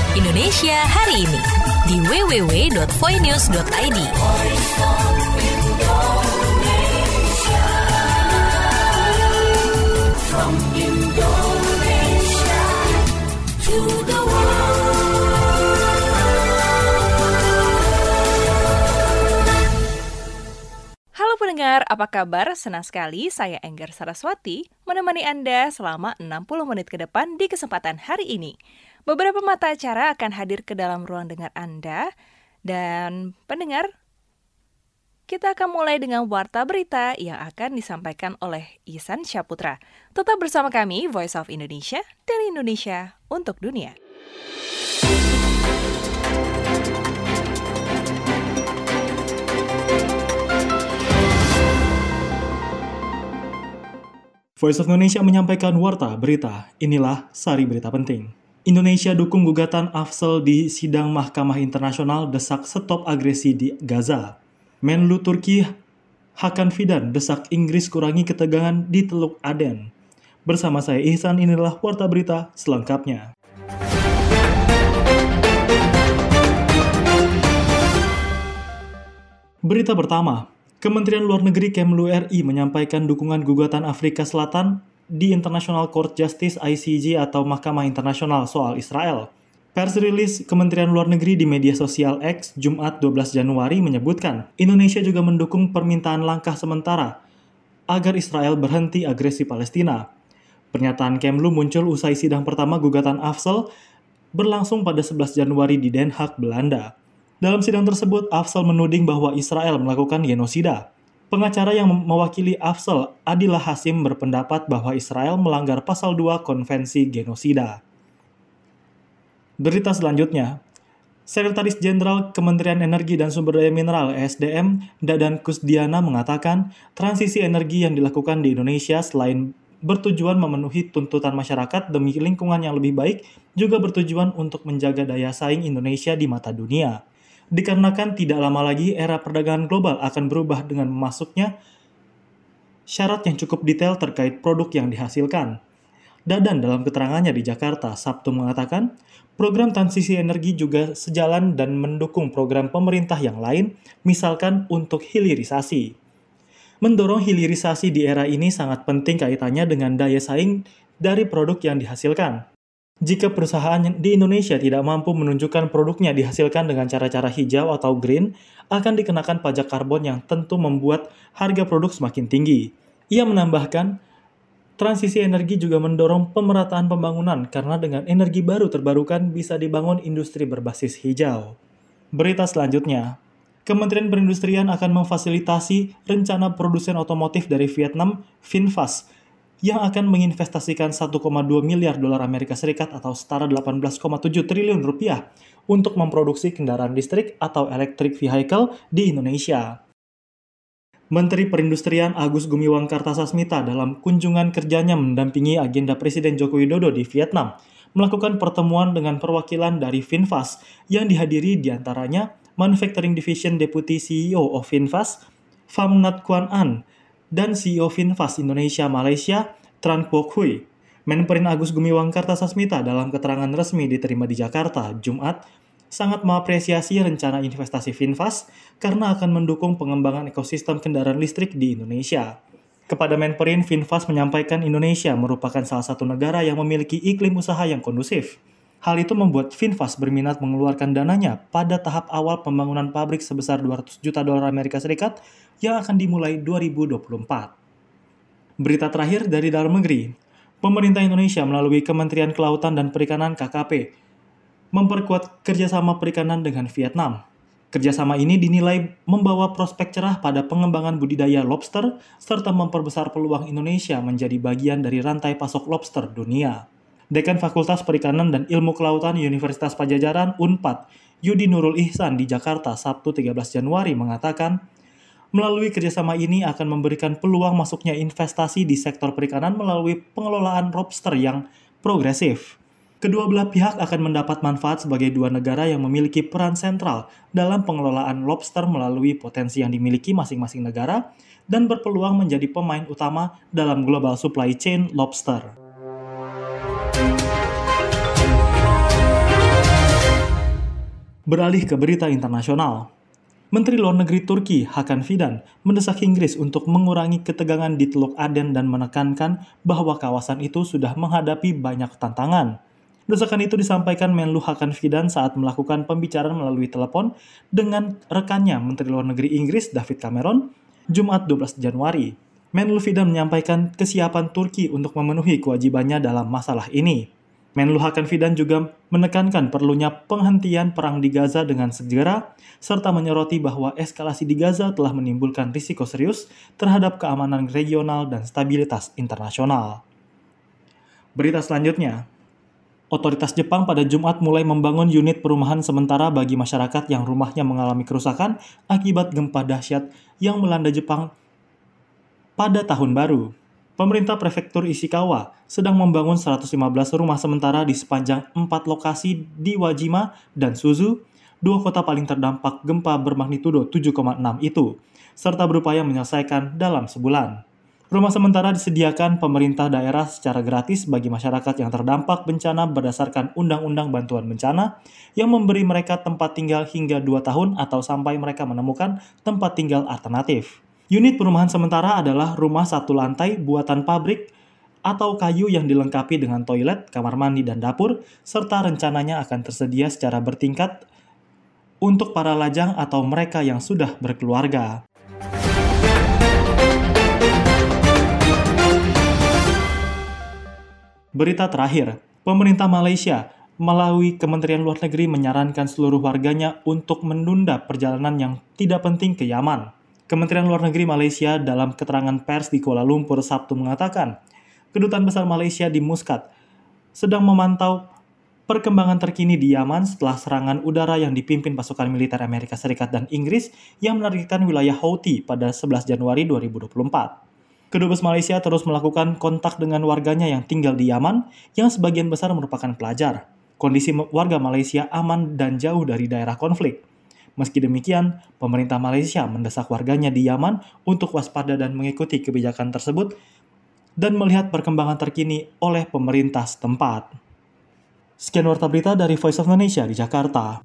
Indonesia hari ini di www.voinews.id. From Indonesia to the world. Halo pendengar, apa kabar? Senang sekali saya Enggar Saraswati menemani Anda selama 60 menit ke depan di kesempatan hari ini. Beberapa mata acara akan hadir ke dalam ruang dengar Anda. Dan pendengar, kita akan mulai dengan warta berita yang akan disampaikan oleh Ihsan Syaputra. Tetap bersama kami, Voice of Indonesia, dari Indonesia untuk dunia. Voice of Indonesia menyampaikan warta berita. Inilah sari berita penting. Indonesia dukung gugatan Afsel di sidang Mahkamah Internasional desak stop agresi di Gaza. Menlu Turki Hakan Fidan desak Inggris kurangi ketegangan di Teluk Aden. Bersama saya Ihsan, inilah warta berita selengkapnya. Berita pertama, Kementerian Luar Negeri Kemlu RI menyampaikan dukungan gugatan Afrika Selatan di International Court Justice ICJ atau Mahkamah Internasional soal Israel. Pers rilis Kementerian Luar Negeri di media sosial X Jumat 12 Januari menyebutkan Indonesia juga mendukung permintaan langkah sementara agar Israel berhenti agresi Palestina. Pernyataan Kemlu muncul usai sidang pertama gugatan Afsel berlangsung pada 11 Januari di Den Haag, Belanda. Dalam sidang tersebut, Afsel menuding bahwa Israel melakukan genosida. Pengacara yang mewakili Afsel, Adila Hasim, berpendapat bahwa Israel melanggar pasal 2 Konvensi Genosida. Berita selanjutnya, Sekretaris Jenderal Kementerian Energi dan Sumber Daya Mineral (ESDM) Dadan Kusdiana mengatakan transisi energi yang dilakukan di Indonesia selain bertujuan memenuhi tuntutan masyarakat demi lingkungan yang lebih baik, juga bertujuan untuk menjaga daya saing Indonesia di mata dunia. Dikarenakan tidak lama lagi era perdagangan global akan berubah dengan memasuknya syarat yang cukup detail terkait produk yang dihasilkan. Dadan dalam keterangannya di Jakarta Sabtu mengatakan, program transisi energi juga sejalan dan mendukung program pemerintah yang lain, misalkan untuk hilirisasi. Mendorong hilirisasi di era ini sangat penting kaitannya dengan daya saing dari produk yang dihasilkan. Jika perusahaan di Indonesia tidak mampu menunjukkan produknya dihasilkan dengan cara-cara hijau atau green, akan dikenakan pajak karbon yang tentu membuat harga produk semakin tinggi. Ia menambahkan, transisi energi juga mendorong pemerataan pembangunan karena dengan energi baru terbarukan bisa dibangun industri berbasis hijau. Berita selanjutnya, Kementerian Perindustrian akan memfasilitasi rencana produsen otomotif dari Vietnam, VinFast, yang akan menginvestasikan 1,2 miliar dolar Amerika Serikat atau setara 18,7 triliun rupiah untuk memproduksi kendaraan listrik atau electric vehicle di Indonesia. Menteri Perindustrian Agus Gumiwang Kartasasmita dalam kunjungan kerjanya mendampingi agenda Presiden Joko Widodo di Vietnam, melakukan pertemuan dengan perwakilan dari VinFast yang dihadiri diantaranya Manufacturing Division Deputy CEO of VinFast, Pham Nhat Quan An, dan CEO VinFast Indonesia Malaysia, Tran Quoc Huy. Menperin Agus Gumiwang Kartasasmita dalam keterangan resmi diterima di Jakarta, Jumat, sangat mengapresiasi rencana investasi VinFast karena akan mendukung pengembangan ekosistem kendaraan listrik di Indonesia. Kepada Menperin, VinFast menyampaikan Indonesia merupakan salah satu negara yang memiliki iklim usaha yang kondusif. Hal itu membuat VinFast berminat mengeluarkan dananya pada tahap awal pembangunan pabrik sebesar 200 juta dolar Amerika Serikat yang akan dimulai 2024. Berita terakhir dari dalam negeri. Pemerintah Indonesia melalui Kementerian Kelautan dan Perikanan KKP memperkuat kerjasama perikanan dengan Vietnam. Kerjasama ini dinilai membawa prospek cerah pada pengembangan budidaya lobster serta memperbesar peluang Indonesia menjadi bagian dari rantai pasok lobster dunia. Dekan Fakultas Perikanan dan Ilmu Kelautan Universitas Padjadjaran (Unpad), Yudi Nurul Ihsan di Jakarta Sabtu 13 Januari mengatakan, melalui kerjasama ini akan memberikan peluang masuknya investasi di sektor perikanan melalui pengelolaan lobster yang progresif. Kedua belah pihak akan mendapat manfaat sebagai dua negara yang memiliki peran sentral dalam pengelolaan lobster melalui potensi yang dimiliki masing-masing negara dan berpeluang menjadi pemain utama dalam global supply chain lobster. Beralih ke berita internasional. Menteri Luar Negeri Turki Hakan Fidan mendesak Inggris untuk mengurangi ketegangan di Teluk Aden dan menekankan bahwa kawasan itu sudah menghadapi banyak tantangan. Desakan itu disampaikan Menlu Hakan Fidan saat melakukan pembicaraan melalui telepon dengan rekannya Menteri Luar Negeri Inggris David Cameron, Jumat 12 Januari. Menlu Fidan menyampaikan kesiapan Turki untuk memenuhi kewajibannya dalam masalah ini. Menlu Hakan Fidan juga menekankan perlunya penghentian perang di Gaza dengan segera, serta menyoroti bahwa eskalasi di Gaza telah menimbulkan risiko serius terhadap keamanan regional dan stabilitas internasional. Berita selanjutnya, otoritas Jepang pada Jumat mulai membangun unit perumahan sementara bagi masyarakat yang rumahnya mengalami kerusakan akibat gempa dahsyat yang melanda Jepang pada tahun baru. Pemerintah Prefektur Ishikawa sedang membangun 115 rumah sementara di sepanjang 4 lokasi di Wajima dan Suzu, dua kota paling terdampak gempa bermagnitudo 7,6 itu, serta berupaya menyelesaikan dalam sebulan. Rumah sementara disediakan pemerintah daerah secara gratis bagi masyarakat yang terdampak bencana berdasarkan Undang-Undang Bantuan Bencana yang memberi mereka tempat tinggal hingga 2 tahun atau sampai mereka menemukan tempat tinggal alternatif. Unit perumahan sementara adalah rumah satu lantai buatan pabrik atau kayu yang dilengkapi dengan toilet, kamar mandi, dan dapur, serta rencananya akan tersedia secara bertingkat untuk para lajang atau mereka yang sudah berkeluarga. Berita terakhir, pemerintah Malaysia melalui Kementerian Luar Negeri menyarankan seluruh warganya untuk menunda perjalanan yang tidak penting ke Yaman. Kementerian Luar Negeri Malaysia dalam keterangan pers di Kuala Lumpur Sabtu mengatakan, Kedutaan Besar Malaysia di Muscat sedang memantau perkembangan terkini di Yaman setelah serangan udara yang dipimpin pasukan militer Amerika Serikat dan Inggris yang menargetkan wilayah Houthi pada 11 Januari 2024. Kedubes Malaysia terus melakukan kontak dengan warganya yang tinggal di Yaman, yang sebagian besar merupakan pelajar. Kondisi warga Malaysia aman dan jauh dari daerah konflik. Meski demikian, pemerintah Malaysia mendesak warganya di Yaman untuk waspada dan mengikuti kebijakan tersebut dan melihat perkembangan terkini oleh pemerintah setempat. Sekian warta berita dari Voice of Indonesia di Jakarta.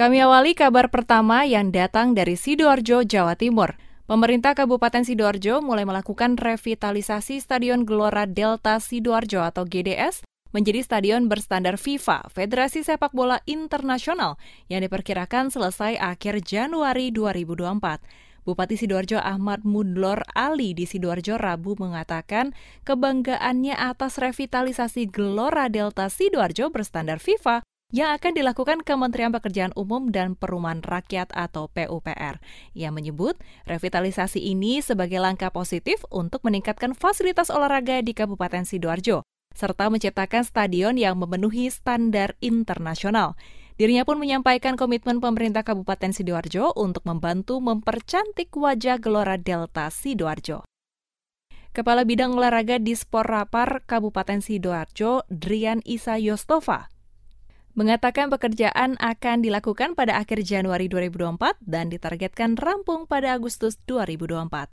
Kami awali kabar pertama yang datang dari Sidoarjo, Jawa Timur. Pemerintah Kabupaten Sidoarjo mulai melakukan revitalisasi Stadion Gelora Delta Sidoarjo atau GDS menjadi stadion berstandar FIFA, Federasi Sepak Bola Internasional, yang diperkirakan selesai akhir Januari 2024. Bupati Sidoarjo Ahmad Mudlor Ali di Sidoarjo Rabu mengatakan kebanggaannya atas revitalisasi Gelora Delta Sidoarjo berstandar FIFA yang akan dilakukan Kementerian Pekerjaan Umum dan Perumahan Rakyat atau PUPR. Ia menyebut revitalisasi ini sebagai langkah positif untuk meningkatkan fasilitas olahraga di Kabupaten Sidoarjo, serta menciptakan stadion yang memenuhi standar internasional. Dirinya pun menyampaikan komitmen pemerintah Kabupaten Sidoarjo untuk membantu mempercantik wajah Gelora Delta Sidoarjo. Kepala Bidang Olahraga di Sporapar Kabupaten Sidoarjo, Drian Isa Yostova, mengatakan pekerjaan akan dilakukan pada akhir Januari 2024 dan ditargetkan rampung pada Agustus 2024.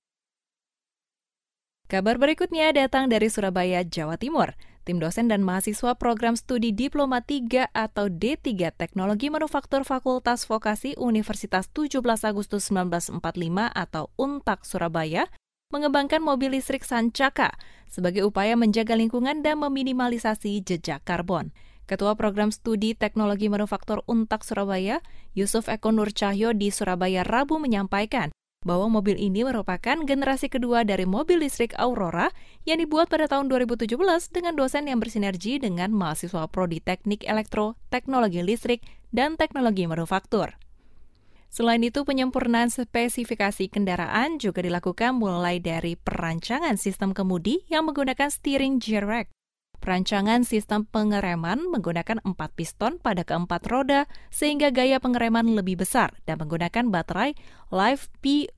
Kabar berikutnya datang dari Surabaya, Jawa Timur. Tim dosen dan mahasiswa program studi Diploma 3 atau D3 Teknologi Manufaktur Fakultas Vokasi Universitas 17 Agustus 1945 atau UNTAK Surabaya mengembangkan mobil listrik Sancaka sebagai upaya menjaga lingkungan dan meminimalisasi jejak karbon. Ketua Program Studi Teknologi Manufaktur UNTAK Surabaya, Yusuf Eko Nur Cahyo di Surabaya Rabu menyampaikan bahwa mobil ini merupakan generasi kedua dari mobil listrik Aurora yang dibuat pada tahun 2017 dengan dosen yang bersinergi dengan mahasiswa Prodi Teknik Elektro, Teknologi Listrik, dan Teknologi Manufaktur. Selain itu, penyempurnaan spesifikasi kendaraan juga dilakukan mulai dari perancangan sistem kemudi yang menggunakan steering gear rack, perancangan sistem pengereman menggunakan 4 piston pada keempat roda sehingga gaya pengereman lebih besar dan menggunakan baterai Life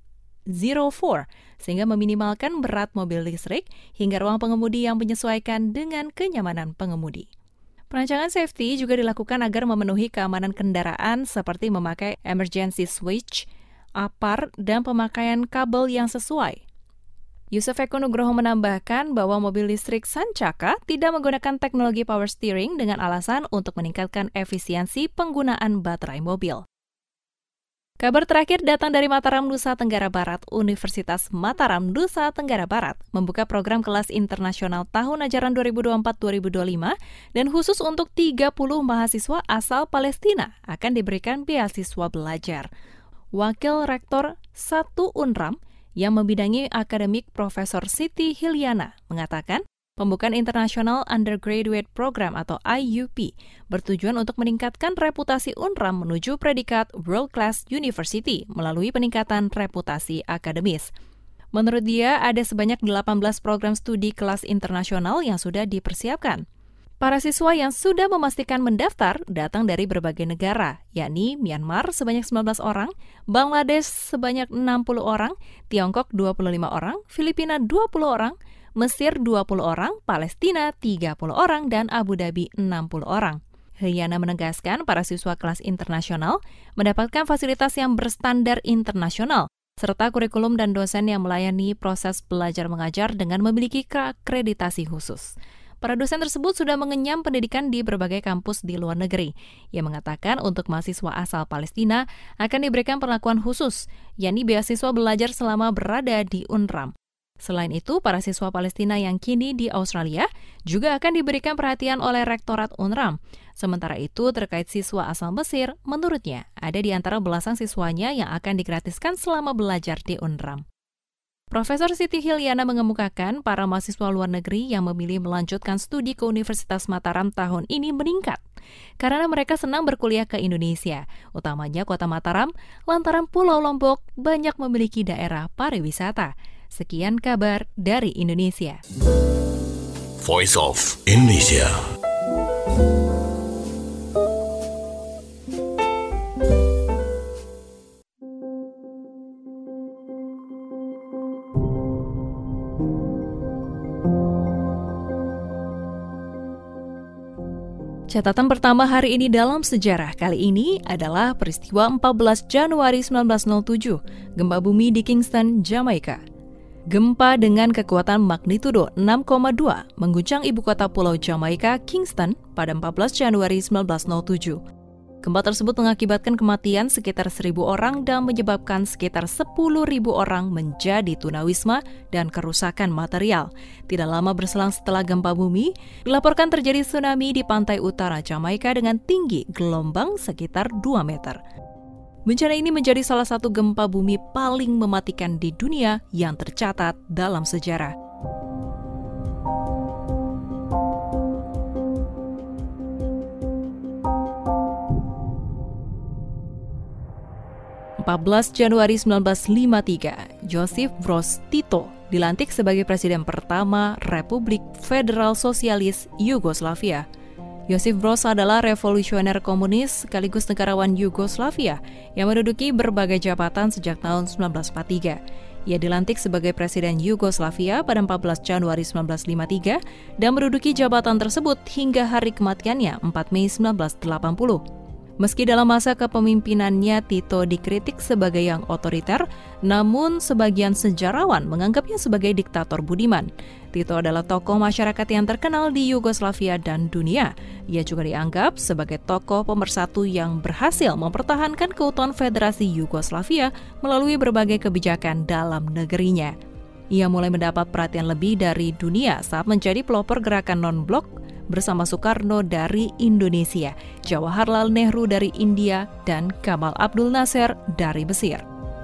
P04 sehingga meminimalkan berat mobil listrik hingga ruang pengemudi yang menyesuaikan dengan kenyamanan pengemudi. Perancangan safety juga dilakukan agar memenuhi keamanan kendaraan seperti memakai emergency switch, APAR, dan pemakaian kabel yang sesuai. Yusuf Eko Nugroho menambahkan bahwa mobil listrik Sancaka tidak menggunakan teknologi power steering dengan alasan untuk meningkatkan efisiensi penggunaan baterai mobil. Kabar terakhir datang dari Mataram, Nusa Tenggara Barat. Universitas Mataram, Nusa Tenggara Barat membuka program kelas internasional tahun ajaran 2024-2025 dan khusus untuk 30 mahasiswa asal Palestina akan diberikan beasiswa belajar. Wakil Rektor 1 UNRAM yang membidangi akademik Profesor Siti Hilyana mengatakan pembukaan International Undergraduate Program atau IUP bertujuan untuk meningkatkan reputasi UNRAM menuju predikat World Class University melalui peningkatan reputasi akademis. Menurut dia, ada sebanyak 18 program studi kelas internasional yang sudah dipersiapkan. Para siswa yang sudah memastikan mendaftar datang dari berbagai negara, yakni Myanmar sebanyak 19 orang, Bangladesh sebanyak 60 orang, Tiongkok 25 orang, Filipina 20 orang, Mesir 20 orang, Palestina 30 orang, dan Abu Dhabi 60 orang. Hilyana menegaskan para siswa kelas internasional mendapatkan fasilitas yang berstandar internasional, serta kurikulum dan dosen yang melayani proses belajar mengajar dengan memiliki akreditasi khusus. Para dosen tersebut sudah mengenyam pendidikan di berbagai kampus di luar negeri. Ia mengatakan untuk mahasiswa asal Palestina akan diberikan perlakuan khusus, yakni beasiswa belajar selama berada di UNRAM. Selain itu, para siswa Palestina yang kini di Australia juga akan diberikan perhatian oleh Rektorat UNRAM. Sementara itu, terkait siswa asal Mesir, menurutnya ada di antara belasan siswanya yang akan digratiskan selama belajar di UNRAM. Profesor Siti Hilyana mengemukakan para mahasiswa luar negeri yang memilih melanjutkan studi ke Universitas Mataram tahun ini meningkat karena mereka senang berkuliah ke Indonesia, utamanya kota Mataram, lantaran Pulau Lombok banyak memiliki daerah pariwisata. Sekian kabar dari Indonesia. Voice of Indonesia. Catatan pertama hari ini dalam sejarah kali ini adalah peristiwa 14 Januari 1907, gempa bumi di Kingston, Jamaika. Gempa dengan kekuatan magnitudo 6,2 mengguncang ibu kota pulau Jamaika, Kingston, pada 14 Januari 1907. Gempa tersebut mengakibatkan kematian sekitar 1.000 orang dan menyebabkan sekitar 10.000 orang menjadi tunawisma dan kerusakan material. Tidak lama berselang setelah gempa bumi, dilaporkan terjadi tsunami di pantai utara Jamaika dengan tinggi gelombang sekitar 2 meter. Bencana ini menjadi salah satu gempa bumi paling mematikan di dunia yang tercatat dalam sejarah. 14 Januari 1953, Josip Broz Tito dilantik sebagai presiden pertama Republik Federal Sosialis Yugoslavia. Josip Broz adalah revolusioner komunis sekaligus negarawan Yugoslavia yang menduduki berbagai jabatan sejak tahun 1943. Ia dilantik sebagai presiden Yugoslavia pada 14 Januari 1953 dan menduduki jabatan tersebut hingga hari kematiannya 4 Mei 1980. Meski dalam masa kepemimpinannya Tito dikritik sebagai yang otoriter, namun sebagian sejarawan menganggapnya sebagai diktator budiman. Tito adalah tokoh masyarakat yang terkenal di Yugoslavia dan dunia. Ia juga dianggap sebagai tokoh pemersatu yang berhasil mempertahankan keutuhan Federasi Yugoslavia melalui berbagai kebijakan dalam negerinya. Ia mulai mendapat perhatian lebih dari dunia saat menjadi pelopor gerakan non-blok bersama Soekarno dari Indonesia, Jawaharlal Nehru dari India, dan Gamal Abdul Nasser dari Mesir.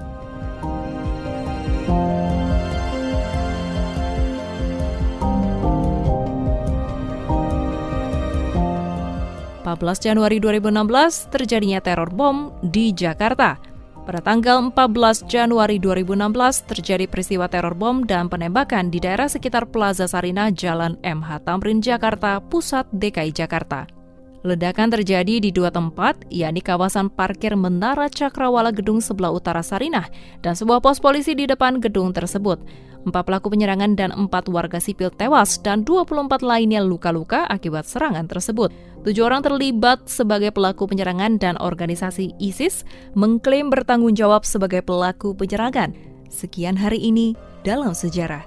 Januari 2016 terjadinya teror bom di Jakarta. Pada tanggal 14 Januari 2016 terjadi peristiwa teror bom dan penembakan di daerah sekitar Plaza Sarinah, Jalan MH Tamrin, Jakarta Pusat, DKI Jakarta. Ledakan terjadi di 2 tempat, yakni kawasan parkir Menara Cakrawala gedung sebelah utara Sarinah dan sebuah pos polisi di depan gedung tersebut. 4 pelaku penyerangan dan 4 warga sipil tewas dan 24 lainnya luka-luka akibat serangan tersebut. 7 orang terlibat sebagai pelaku penyerangan dan organisasi ISIS mengklaim bertanggung jawab sebagai pelaku penyerangan. Sekian hari ini dalam sejarah.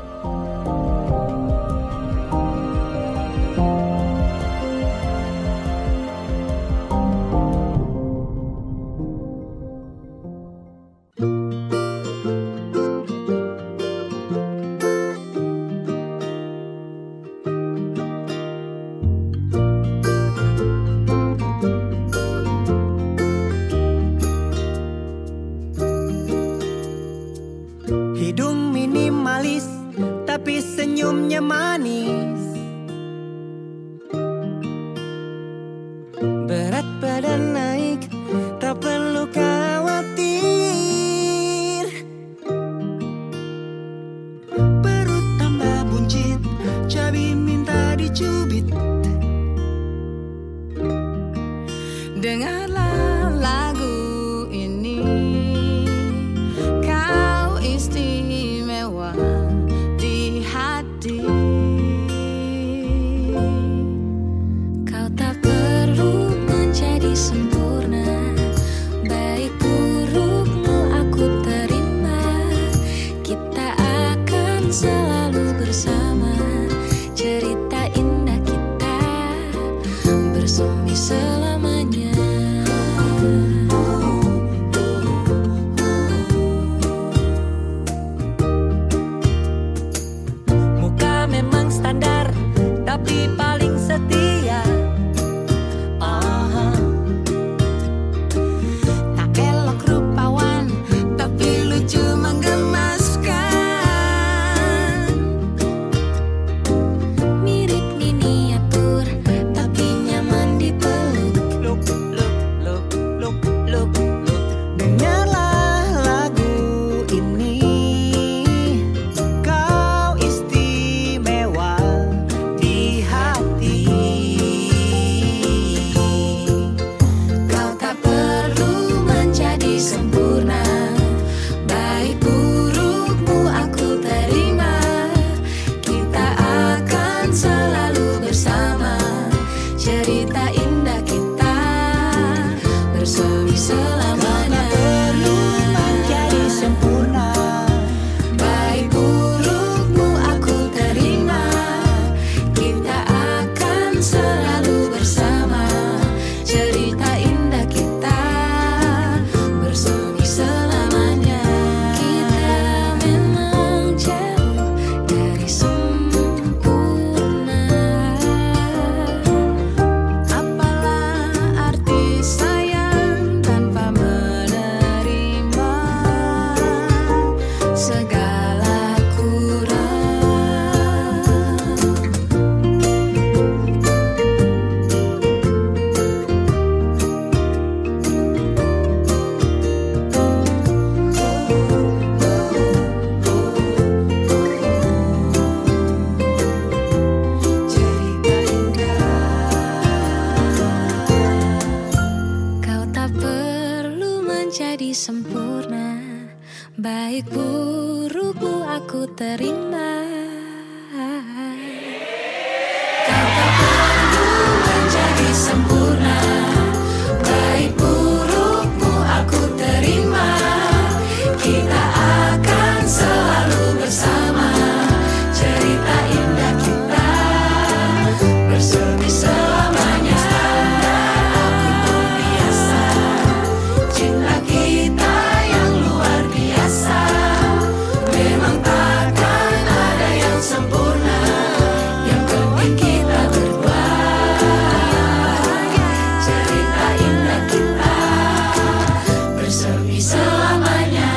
Hidung minimalis, tapi senyumnya manis. Berat badan naik, tak perlu khawatir. Perut tambah buncit, cabai minta dicubit. Dengarlah lagu ini, kau istimewa di hati. Kau tak perlu menjadi sempurna, baik burukmu aku terima. Kita akan selalu bersama, cerita indah kita bersemi selamanya. Memang standar, tapi paling setia. Tak elok rupawan, tapi lucu menggemaskan. terima. Kau tak perlu menjadi sempurna, baik burukmu aku terima. Kita akan selalu bersama, cerita indah kita bersemi selamanya. Aku pun biasa, cinta kita yang luar biasa. Memang takkan ada yang sempurna, yang penting kita berdua, cerita indah kita bersemi selamanya.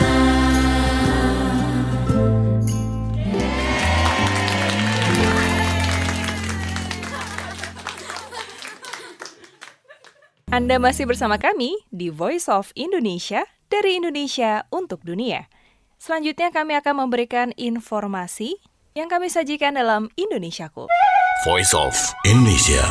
Anda masih bersama kami di Voice of Indonesia, dari Indonesia untuk dunia. Selanjutnya kami akan memberikan informasi yang kami sajikan dalam Indonesiaku. Voice of Indonesia.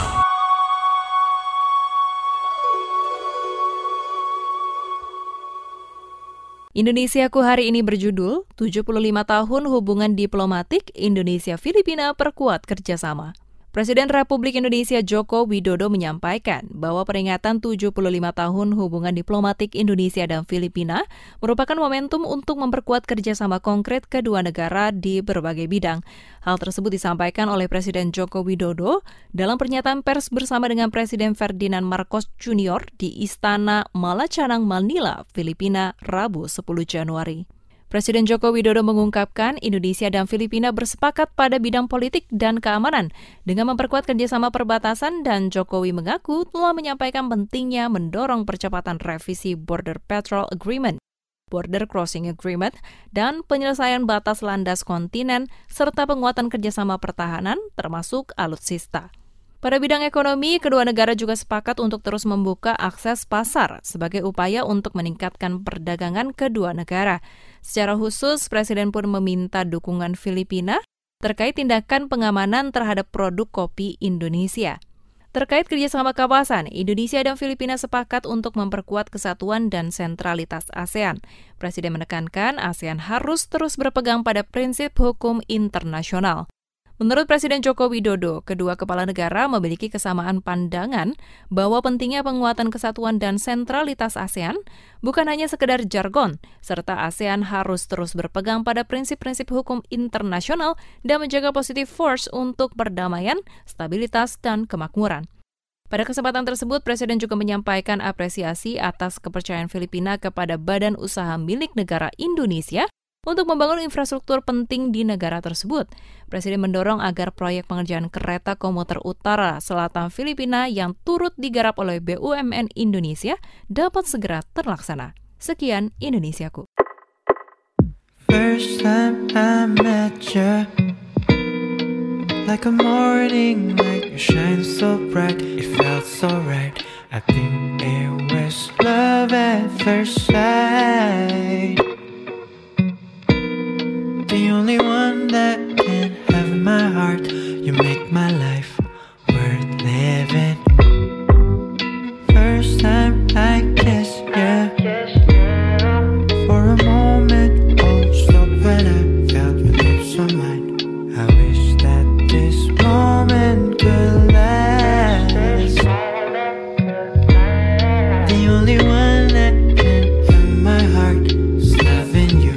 Indonesiaku hari ini berjudul 75 tahun hubungan diplomatik Indonesia-Filipina perkuat kerjasama. Presiden Republik Indonesia Joko Widodo menyampaikan bahwa peringatan 75 tahun hubungan diplomatik Indonesia dan Filipina merupakan momentum untuk memperkuat kerjasama konkret kedua negara di berbagai bidang. Hal tersebut disampaikan oleh Presiden Joko Widodo dalam pernyataan pers bersama dengan Presiden Ferdinand Marcos Jr. di Istana Malacanang, Manila, Filipina, Rabu 10 Januari. Presiden Joko Widodo mengungkapkan Indonesia dan Filipina bersepakat pada bidang politik dan keamanan dengan memperkuat kerjasama perbatasan, dan Jokowi mengaku telah menyampaikan pentingnya mendorong percepatan revisi Border Patrol Agreement, Border Crossing Agreement, dan penyelesaian batas landas kontinen, serta penguatan kerjasama pertahanan termasuk alutsista. Pada bidang ekonomi, kedua negara juga sepakat untuk terus membuka akses pasar sebagai upaya untuk meningkatkan perdagangan kedua negara. Secara khusus, Presiden pun meminta dukungan Filipina terkait tindakan pengamanan terhadap produk kopi Indonesia. Terkait kerjasama kawasan, Indonesia dan Filipina sepakat untuk memperkuat kesatuan dan sentralitas ASEAN. Presiden menekankan ASEAN harus terus berpegang pada prinsip hukum internasional. Menurut Presiden Joko Widodo, kedua kepala negara memiliki kesamaan pandangan bahwa pentingnya penguatan kesatuan dan sentralitas ASEAN bukan hanya sekedar jargon, serta ASEAN harus terus berpegang pada prinsip-prinsip hukum internasional dan menjaga positive force untuk perdamaian, stabilitas, dan kemakmuran. Pada kesempatan tersebut, Presiden juga menyampaikan apresiasi atas kepercayaan Filipina kepada Badan Usaha Milik Negara Indonesia untuk membangun infrastruktur penting di negara tersebut. Presiden mendorong agar proyek pengerjaan kereta komuter utara selatan Filipina yang turut digarap oleh BUMN Indonesia dapat segera terlaksana. Sekian Indonesiaku. First time I met you, like a morning light, you shine so bright, it felt so right. I think it was love at first sight. The only one that can have my heart. You make my life worth living. First time I kissed you, for a moment all stopped when I felt your lips on mine. I wish that this moment could last. The only one that can have my heart is loving you.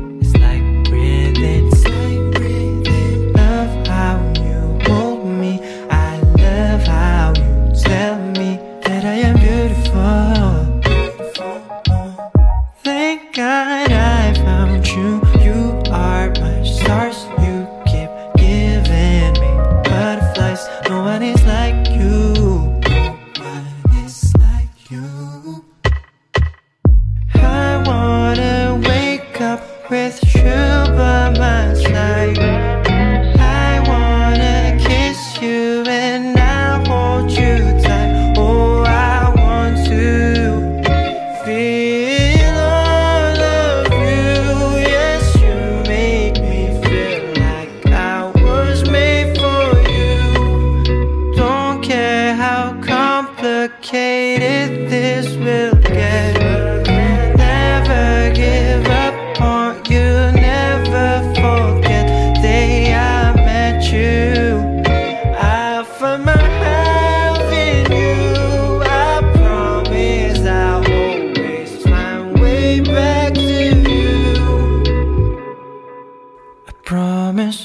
With you by my side, I wanna kiss you and I'll hold you tight. Oh, I want to feel all of you. Yes, you make me feel like I was made for you. Don't care how complicated this will get. Never give up. You never forget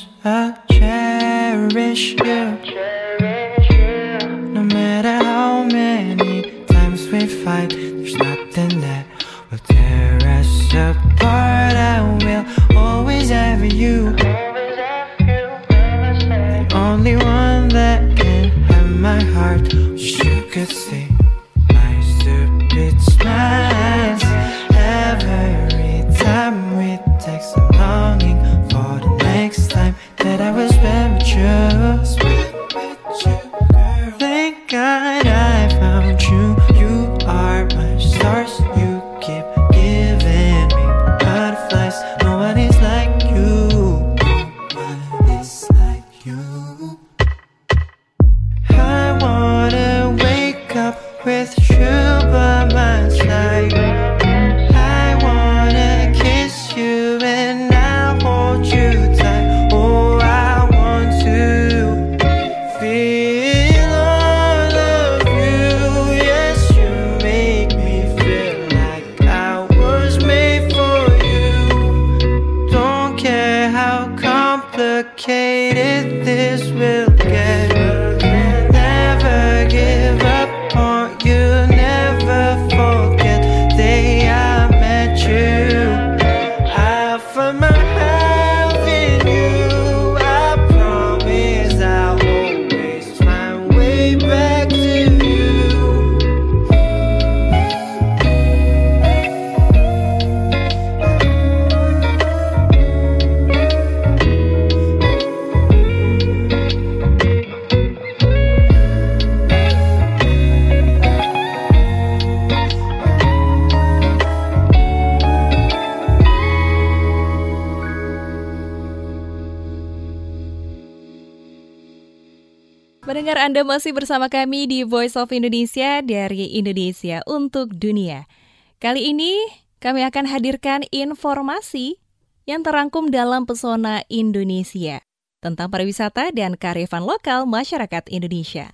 promise I'll cherish you. No matter how many times we fight, there's nothing that will tear us apart. I will always have you. The only one that can have my heart. Wish you could see my stupid smiles every time we text. I'm longing for the next time that I will spend with you. Thank God I found you. You are my stars. You keep giving me butterflies. No one is like you. No one is like you. I wanna wake up with you by my side. I wanna kiss you and I'll hold you tight. Oh, I want to feel all of you. Yes, you make me feel like I was made for you. Don't care how complicated this will get. Never give up on you, never forget the day I met you. I found my health in you. I promise I'll always find way back to you. Pendengar, Anda masih bersama kami di Voice of Indonesia dari Indonesia untuk Dunia. Kali ini kami akan hadirkan informasi yang terangkum dalam Pesona Indonesia tentang pariwisata dan kearifan lokal masyarakat Indonesia.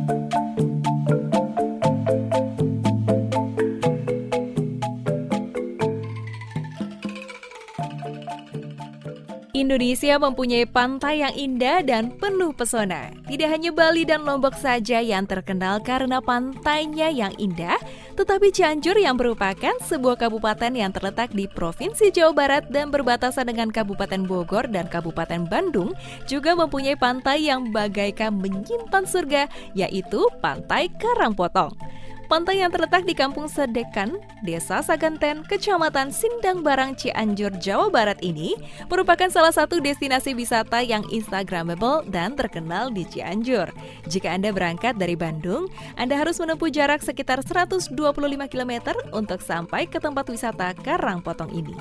Indonesia mempunyai pantai yang indah dan penuh pesona. Tidak hanya Bali dan Lombok saja yang terkenal karena pantainya yang indah, tetapi Cianjur yang merupakan sebuah kabupaten yang terletak di Provinsi Jawa Barat dan berbatasan dengan Kabupaten Bogor dan Kabupaten Bandung juga mempunyai pantai yang bagaikan menyimpan surga, yaitu Pantai Karangpotong. Pantai yang terletak di Kampung Sedekan, Desa Saganten, Kecamatan Sindang Barang, Cianjur, Jawa Barat ini merupakan salah satu destinasi wisata yang instagramable dan terkenal di Cianjur. Jika Anda berangkat dari Bandung, Anda harus menempuh jarak sekitar 125 km untuk sampai ke tempat wisata Karangpotong ini.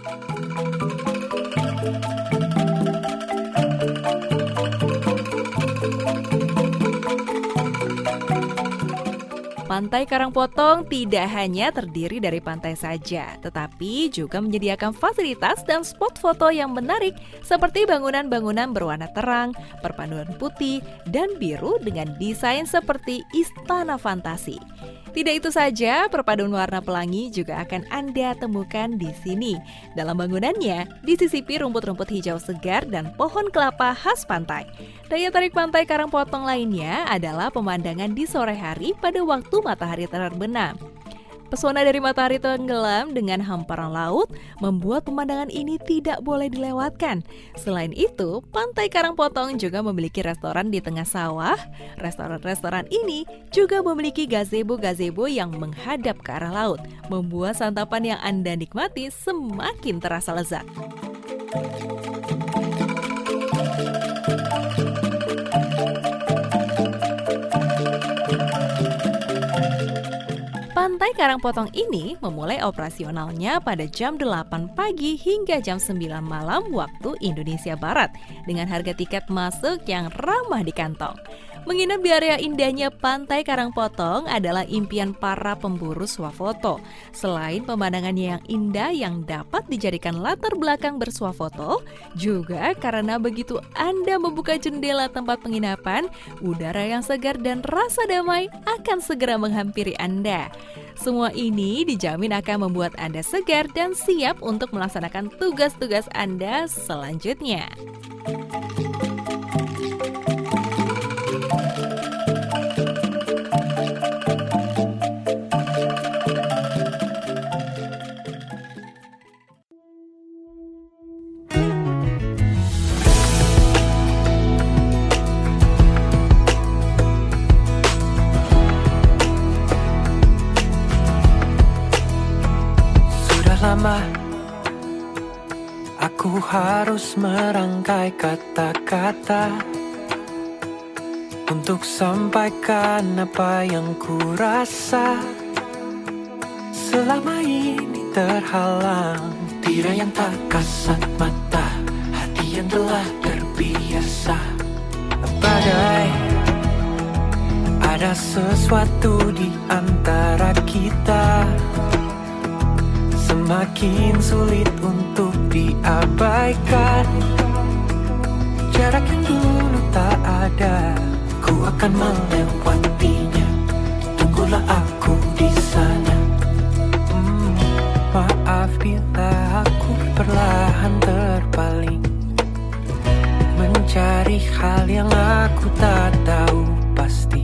Pantai Karangpotong tidak hanya terdiri dari pantai saja, tetapi juga menyediakan fasilitas dan spot foto yang menarik seperti bangunan-bangunan berwarna terang, perpaduan putih, dan biru dengan desain seperti istana fantasi. Tidak itu saja, perpaduan warna pelangi juga akan Anda temukan di sini. Dalam bangunannya, disisipi rumput-rumput hijau segar dan pohon kelapa khas pantai. Daya tarik Pantai Karangpotong lainnya adalah pemandangan di sore hari pada waktu matahari terbenam. Pesona dari matahari tenggelam dengan hamparan laut membuat pemandangan ini tidak boleh dilewatkan. Selain itu, Pantai Karangpotong juga memiliki restoran di tengah sawah. Restoran-restoran ini juga memiliki gazebo-gazebo yang menghadap ke arah laut, membuat santapan yang Anda nikmati semakin terasa lezat. Pantai Karangpotong ini memulai operasionalnya pada jam 8 pagi hingga jam 9 malam waktu Indonesia Barat dengan harga tiket masuk yang ramah di kantong. Menginap di area indahnya Pantai Karangpotong adalah impian para pemburu swafoto. Selain pemandangannya yang indah yang dapat dijadikan latar belakang bersuah foto, juga karena begitu Anda membuka jendela tempat penginapan, udara yang segar dan rasa damai akan segera menghampiri Anda. Semua ini dijamin akan membuat Anda segar dan siap untuk melaksanakan tugas-tugas Anda selanjutnya. terus merangkai kata-kata untuk sampaikan apa yang ku rasa. Selama ini terhalang, tirai yang tak kasat mata, hati yang telah terbiasa. Badai, ada sesuatu di antara kita, semakin sulit untuk diabaikan. Jarak yang dulu tak ada, ku akan melewatinya. Tunggulah aku di sana. Maaf bila aku perlahan terpaling, mencari hal yang aku tak tahu pasti.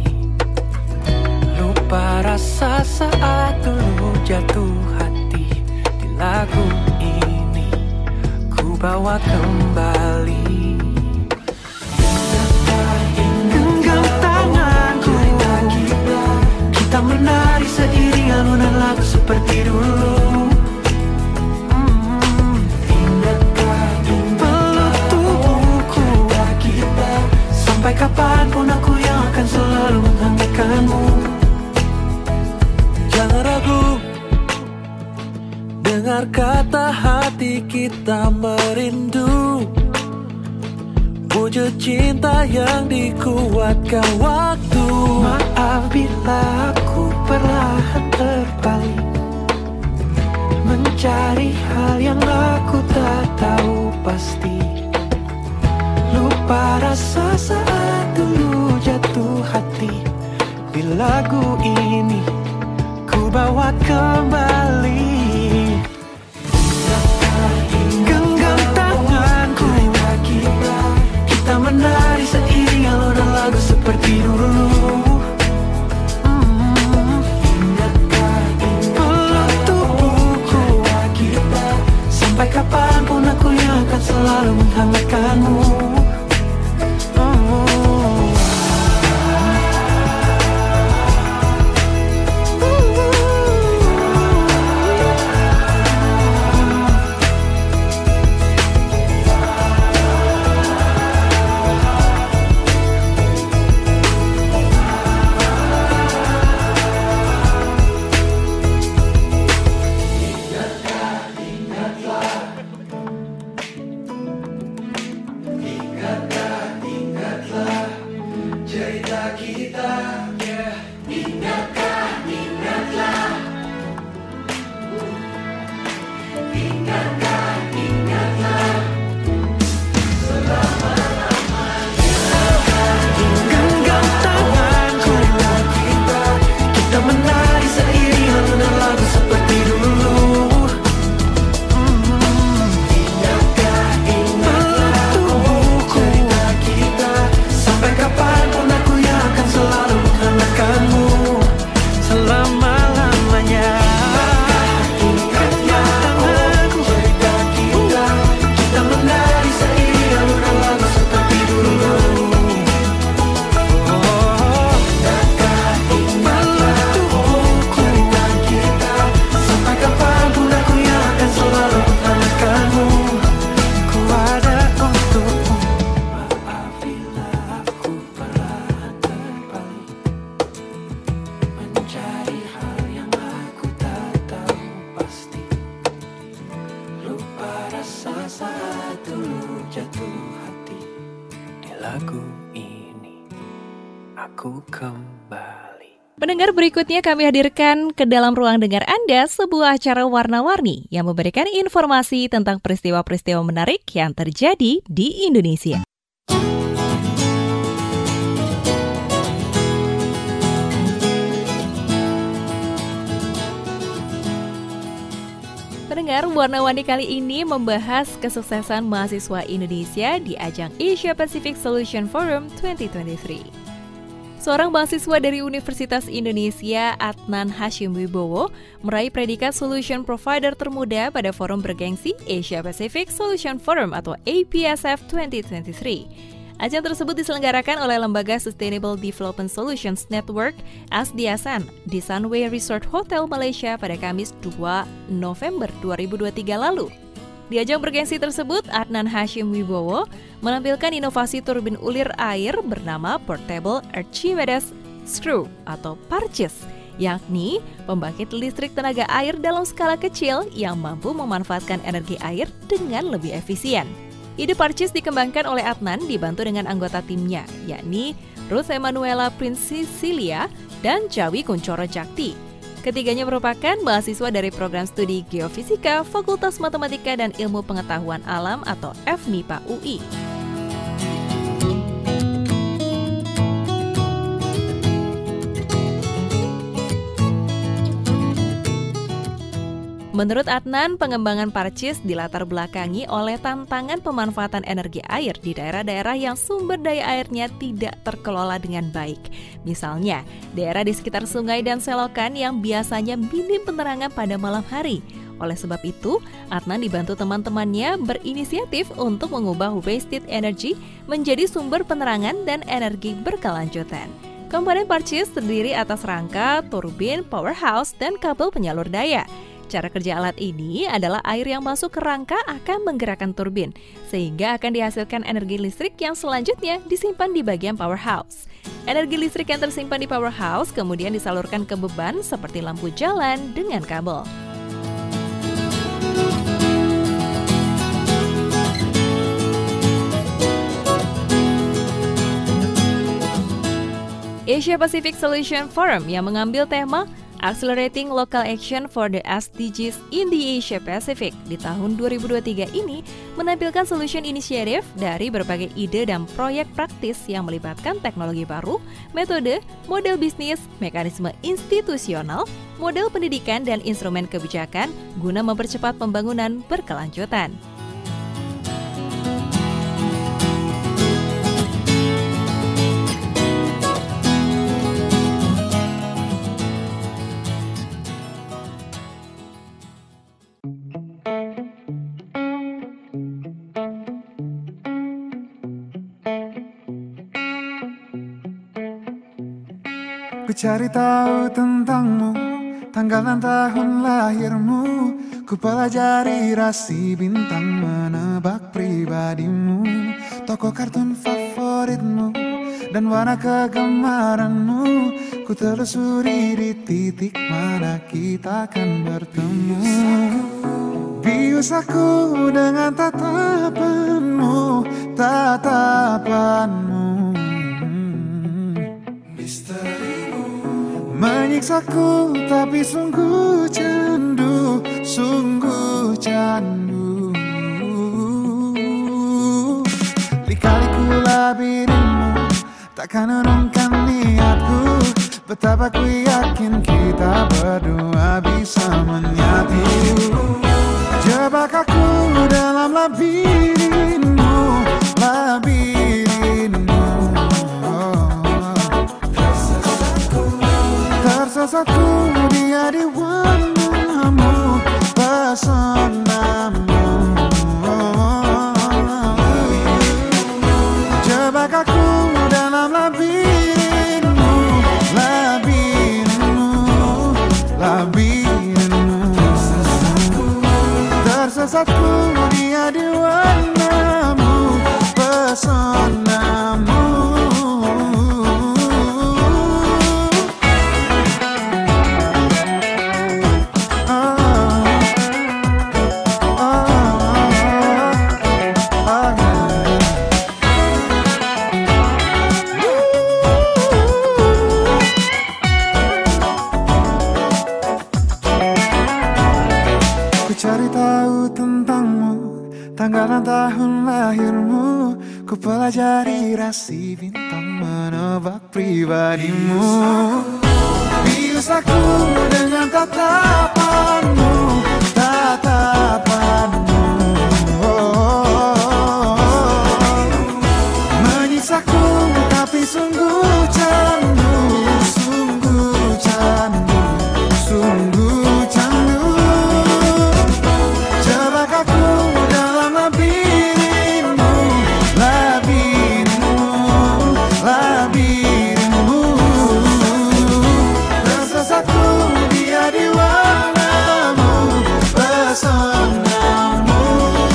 Lupa rasa saat dulu jatuh hati. Di lagu ini ku bawa kembali. Genggam tanganku, kita menari seiring alunan lagu seperti dulu. Peluk tubuhku, sampai kapanpun aku yang akan selalu menghangatkanmu. Jangan ragu, dengar kata hati kita merindu. Wujud cinta yang dikuatkan waktu. Maaf bila aku perlahan terpaling, mencari hal yang aku tak tahu pasti. Lupa rasa saat dulu jatuh hati. Di lagu ini ku bawa kembali. Genggam tanganku, kita menari seiring alunan lagu seperti dulu. Peluk tubuhku, sampai kapanpun aku yang akan selalu menghangatkanmu. Pendengar, berikutnya kami hadirkan ke dalam ruang dengar Anda sebuah acara warna-warni yang memberikan informasi tentang peristiwa-peristiwa menarik yang terjadi di Indonesia. Pendengar, warna-warni kali ini membahas kesuksesan mahasiswa Indonesia di ajang Asia Pacific Solution Forum 2023. Seorang mahasiswa dari Universitas Indonesia, Adnan Hashim Wibowo, meraih predikat Solution Provider termuda pada forum bergengsi Asia Pacific Solution Forum atau APSF 2023. Ajang tersebut diselenggarakan oleh Lembaga Sustainable Development Solutions Network (SDSN) di Sunway Resort Hotel Malaysia pada Kamis 2 November 2023 lalu. Di ajang bergengsi tersebut, Adnan Hashim Wibowo menampilkan inovasi turbin ulir air bernama Portable Archimedes Screw atau PARCIS, yakni pembangkit listrik tenaga air dalam skala kecil yang mampu memanfaatkan energi air dengan lebih efisien. Ide PARCIS dikembangkan oleh Adnan dibantu dengan anggota timnya, yakni Ruth Emanuela Prinsicilia dan Jawi Kuncoro Jakti. Ketiganya merupakan mahasiswa dari program studi Geofisika Fakultas Matematika dan Ilmu Pengetahuan Alam atau FMIPA UI. Menurut Adnan, pengembangan PARCIS dilatar belakangi oleh tantangan pemanfaatan energi air di daerah-daerah yang sumber daya airnya tidak terkelola dengan baik. Misalnya, daerah di sekitar sungai dan selokan yang biasanya minim penerangan pada malam hari. Oleh sebab itu, Adnan dibantu teman-temannya berinisiatif untuk mengubah wasted energy menjadi sumber penerangan dan energi berkelanjutan. Komponen PARCIS terdiri atas rangka, turbin, powerhouse, dan kabel penyalur daya. Cara kerja alat ini adalah air yang masuk ke rangka akan menggerakkan turbin, sehingga akan dihasilkan energi listrik yang selanjutnya disimpan di bagian powerhouse. Energi listrik yang tersimpan di powerhouse kemudian disalurkan ke beban seperti lampu jalan dengan kabel. Asia Pacific Solution Forum yang mengambil tema Accelerating Local Action for the SDGs in the Asia Pacific di tahun 2023 ini menampilkan solution initiative dari berbagai ide dan proyek praktis yang melibatkan teknologi baru, metode, model bisnis, mekanisme institusional, model pendidikan, dan instrumen kebijakan guna mempercepat pembangunan berkelanjutan. Ku cari tahu tentangmu, tanggal dan tahun lahirmu. Ku pelajari rasi bintang, menebak pribadimu, tokoh kartun favoritmu, dan warna kegemaranmu. Ku telusuri di titik mana kita akan bertemu. Bius aku dengan tatapanmu, tatapanmu. Menyiksaku tapi sungguh candu, sungguh candu. Lika-liku labirinmu takkan urungkan niatku. Betapa ku yakin kita berdua bisa menyatu. Jebak aku dalam labirinmu, labirinmu. Tersesatku dia di warnamu, pesonamu. Jebak aku dalam labirinmu, labirinmu, labirinmu. Tersesatku dia di warnamu, pesonamu. Cari tahu tentangmu, tanggal dan tahun lahirmu. Ku pelajari rasi bintang, menebak pribadimu. Bius aku dengan tatapanmu, tatapanmu. Menyiksaku tapi sungguh candu, sungguh candu, sungguh candu. Tersesatku dia di warnamu, pesonamu.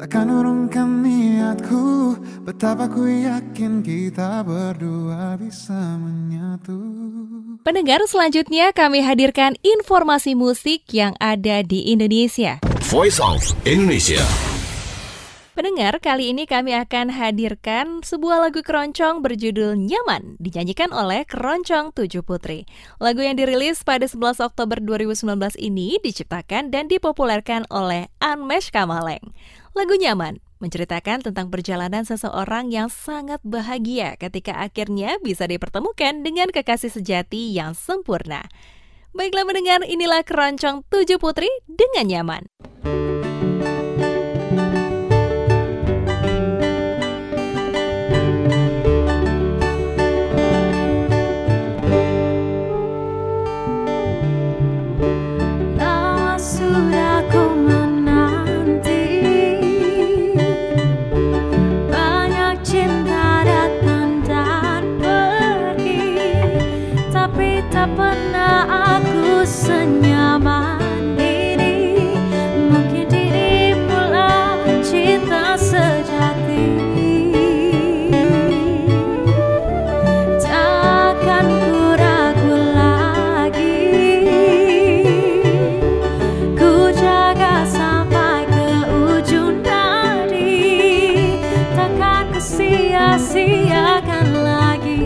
Takkan urungkan niatku, betapa ku yakin kita berdua bisa menyatu. Pendengar, selanjutnya kami hadirkan informasi musik yang ada di Indonesia. Voice of Indonesia. Pendengar, kali ini kami akan hadirkan sebuah lagu keroncong berjudul Nyaman, dinyanyikan oleh Keroncong 7 Putri. Lagu yang dirilis pada 11 Oktober 2019 ini diciptakan dan dipopulerkan oleh Anmesh Kamaleng. Lagu Nyaman menceritakan tentang perjalanan seseorang yang sangat bahagia ketika akhirnya bisa dipertemukan dengan kekasih sejati yang sempurna. Baiklah mendengar, inilah Keroncong 7 Putri dengan Nyaman. Senyaman ini, mungkin dirimulah cinta sejati. Takkan ku ragu lagi, ku jaga sampai ke ujung nadi. Takkan ku sia-siakan lagi.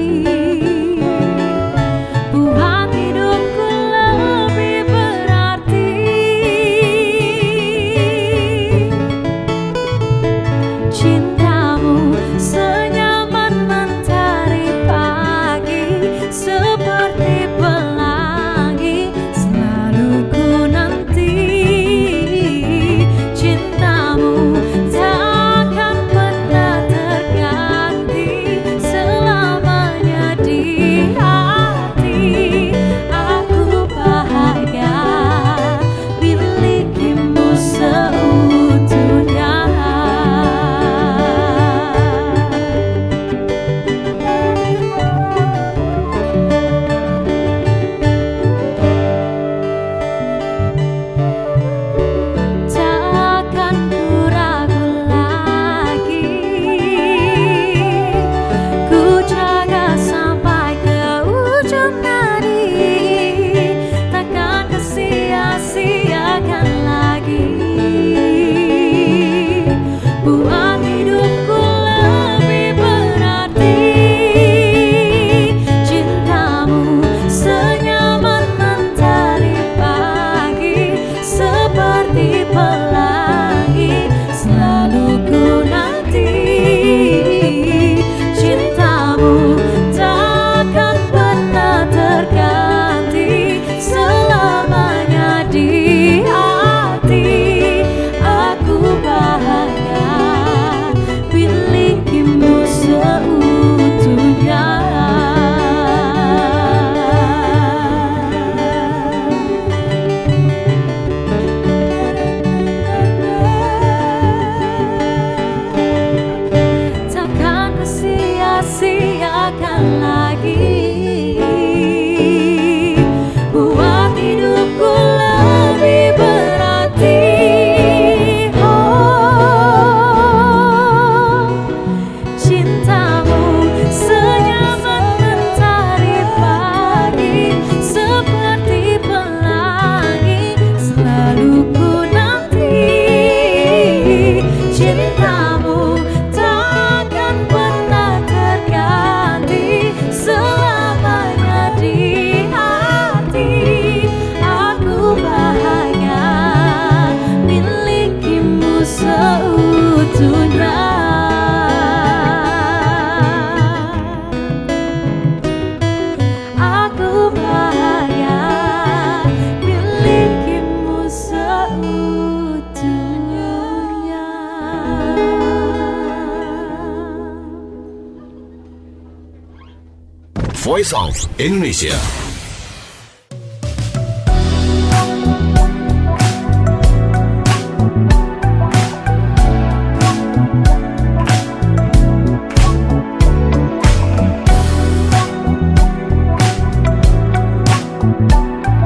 Voice of Indonesia.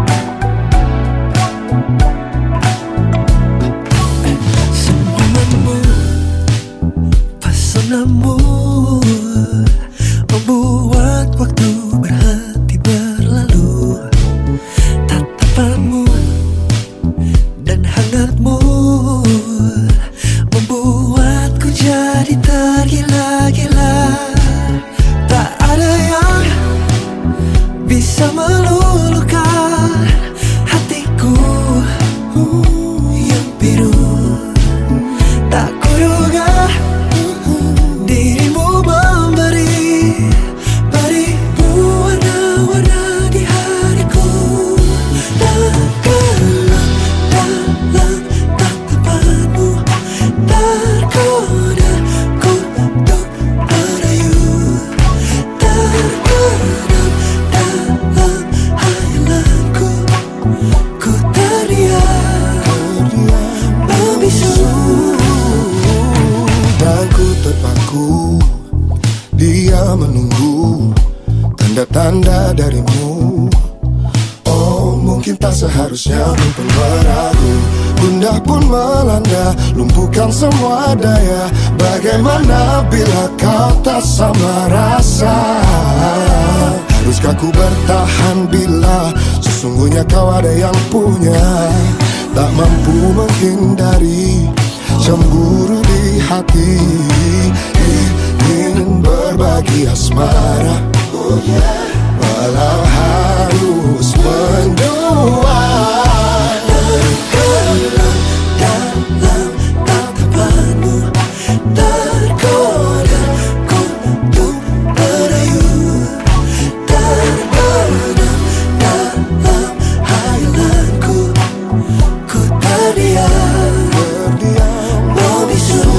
Senyumanmu ada tanda darimu. Oh, mungkin tak seharusnya pun meragu. Gundah pun melanda, lumpuhkan semua daya. Bagaimana bila kau tak sama rasa? Haruskah ku bertahan bila sesungguhnya kau ada yang punya? Tak mampu menghindari cemburu di hati, ingin berbagi asmara, walau harus mendua. Tenggelam dalam tatapanmu, tergoda ku untuk merayu, terbenam dalam hayalanku, ku terdiam membisu.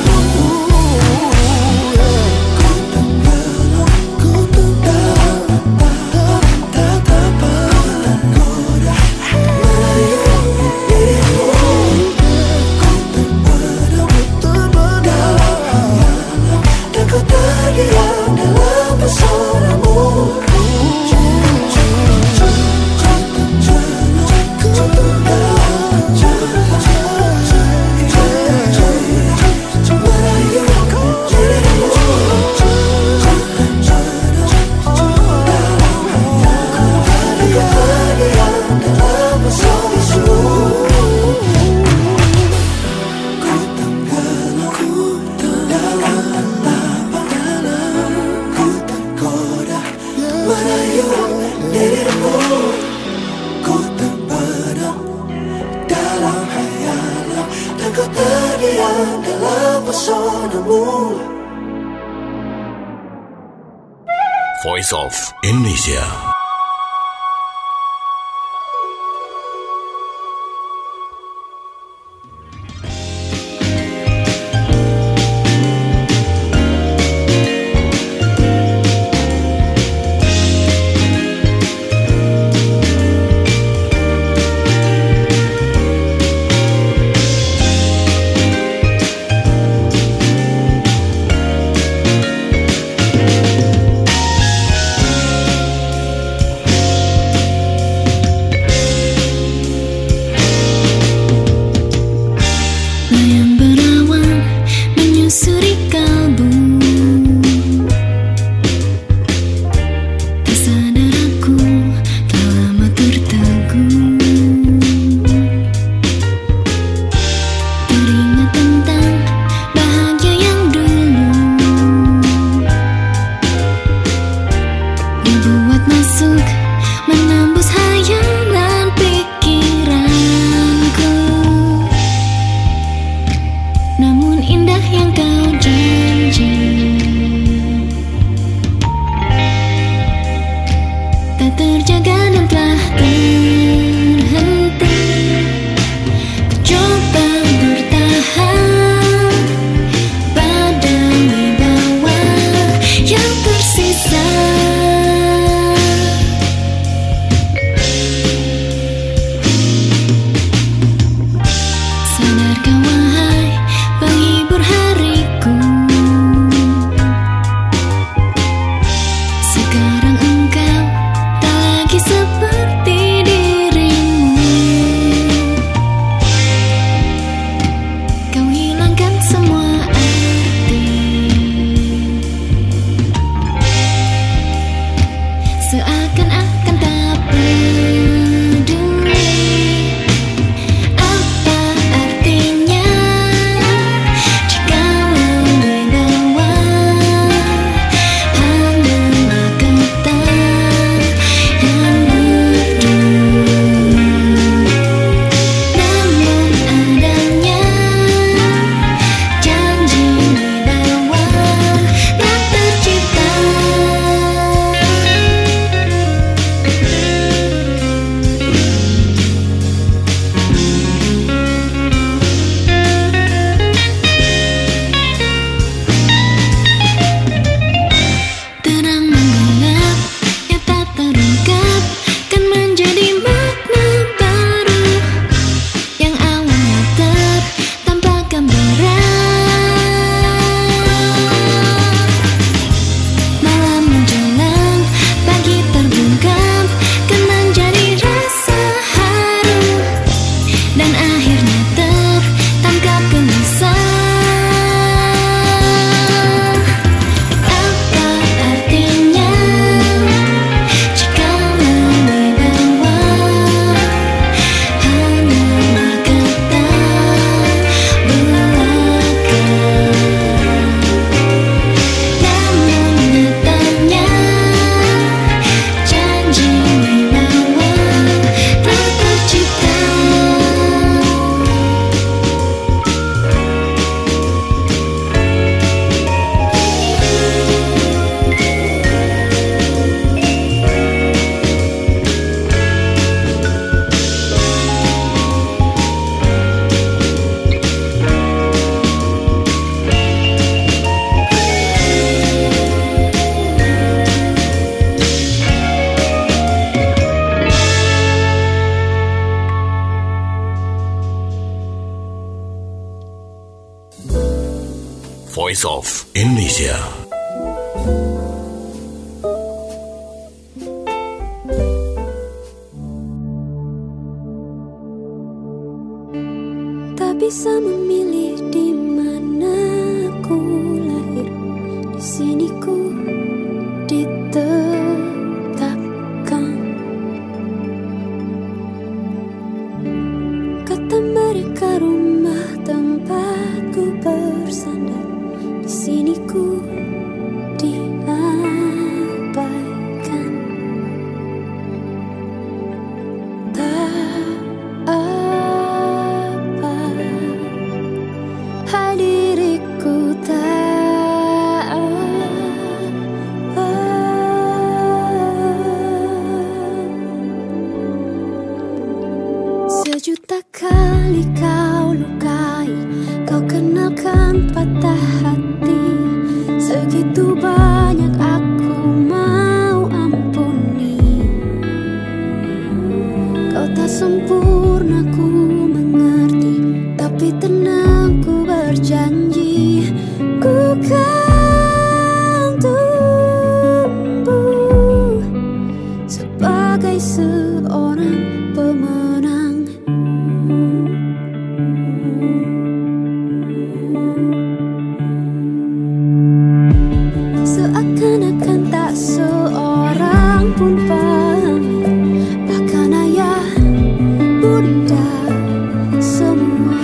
Voice of Indonesia. Voice of Indonesia. Tak bisa memilih di mana ku lahir, di sini ku ditetapkan. Kata mereka rumah tempatku bersandar, di sini ku diabaikan. Tak apa, hai diriku, tak apa. Sejuta kali kau lukai, kau kenalkan patah hati. Segitu banyak aku mau ampuni. Kau tak sempurna, ku mengerti, tapi tenang, ku berjanji, ku kan tumbuh sebagai seorang pemenang. Seakan-akan tak seorang pun pahami, bahkan ayah, bunda, semua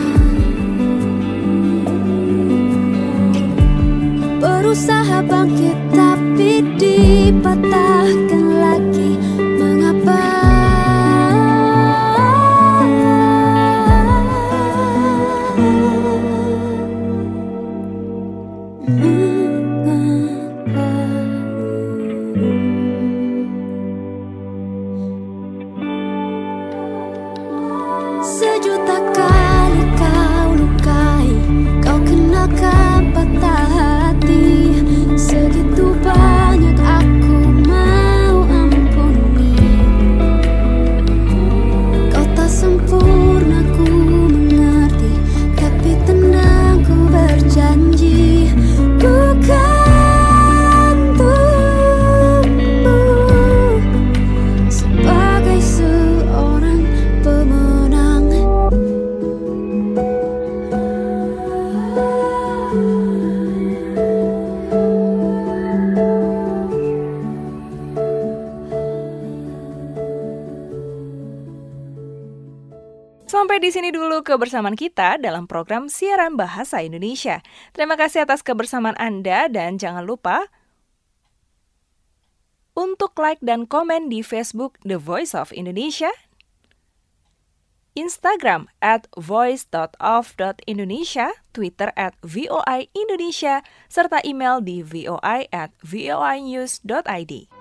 berusaha bangkit tapi dipatahkan lagi. Mengapa? Sejuta kali kau lukai, kau kenalkan patah hati. Segitu banyak aku mau ampuni. Kau tak sempurna, ku mengerti, tapi tenang, ku berjanji, ku kan tumbuh sebagai seorang pemenang. Sampai di sini dulu kebersamaan kita dalam program Siaran Bahasa Indonesia. Terima kasih atas kebersamaan Anda dan jangan lupa untuk like dan komen di Facebook The Voice of Indonesia, Instagram @voice.of.indonesia, Twitter @VOI Indonesia, serta email di voi@voinews.id.